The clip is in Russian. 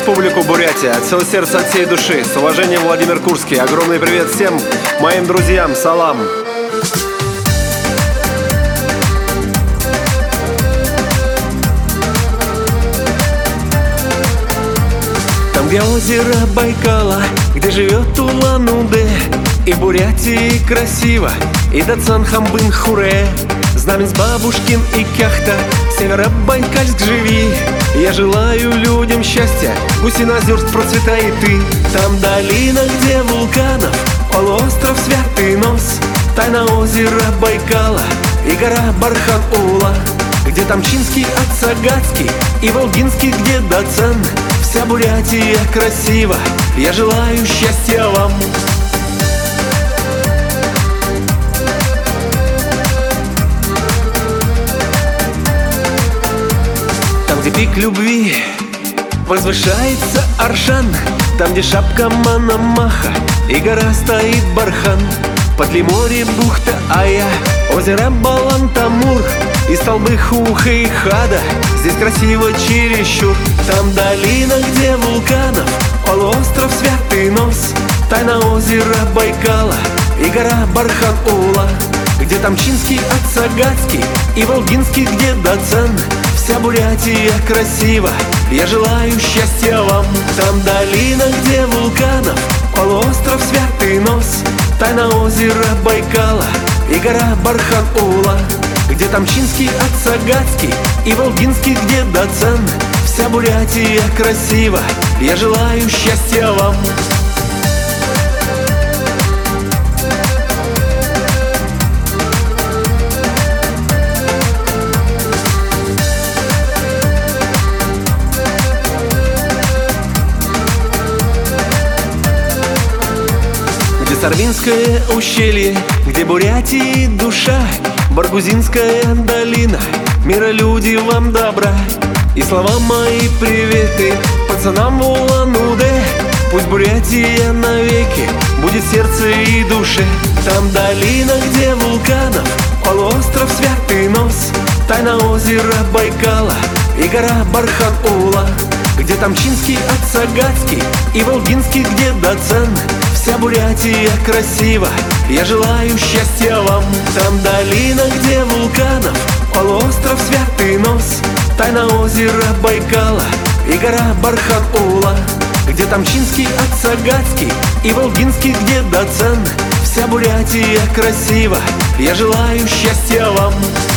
Республику Бурятия. От всего сердца, от всей души. С уважением, Владимир Курский. Огромный привет всем моим друзьям. Салам. Там, где озеро Байкала, где живет Улан-Удэ, и в Бурятии красиво, и Дацан, Хамбын, Хуре, Знаменск, Бабушкин и Кяхта, Северобайкальск, живи. Я желаю людям счастья, Гусинозерск, процветай и ты. Там долина, где вулканов, полуостров Святый Нос, тайна озера Байкала и гора Бархан-Ула, где Тамчинский, Ацагатский и Волгинский, где Дацан. Вся Бурятия красива, я желаю счастья вам. Там, где пик любви, возвышается Аршан, там, где шапка Мономаха и гора стоит Бархан. Подле моря бухта Ая, озеро Балантамур и столбы Хуха и Хада. Здесь красиво чересчур. Там долина, где вулканов, полуостров Святый Нос, тайна озера Байкала и гора Бархан-Ула, где Тамчинский, Ацагатский и Волгинский, где Дацан. Вся Бурятия красива, я желаю счастья вам. Там долина, где вулканов, полуостров Святый Нос, тайна озера Байкала и гора Бархан-Ула, где Тамчинский, Ацагатский и Волгинский, где Дацан. Вся Бурятия красива, я желаю счастья вам. Сарвинское ущелье, где Бурятии душа, Баргузинская долина, миролюди вам добра. И слова мои приветы пацанам в Улан-Удэ. Пусть Бурятия навеки будет в сердце и душе. Там долина, где вулканов, полуостров Святый Нос, тайна озера Байкала и гора Бархан-Ула, где Тамчинский, Ацагатский и Волгинский, где Дацан. Вся Бурятия красива, я желаю счастья вам. Там долина, где вулканов, полуостров Святый Нос, тайна озера Байкала и гора Бархан-Ула, где Тамчинский, Ацагатский и Волгинский, где Дацан. Вся Бурятия красива, я желаю счастья вам.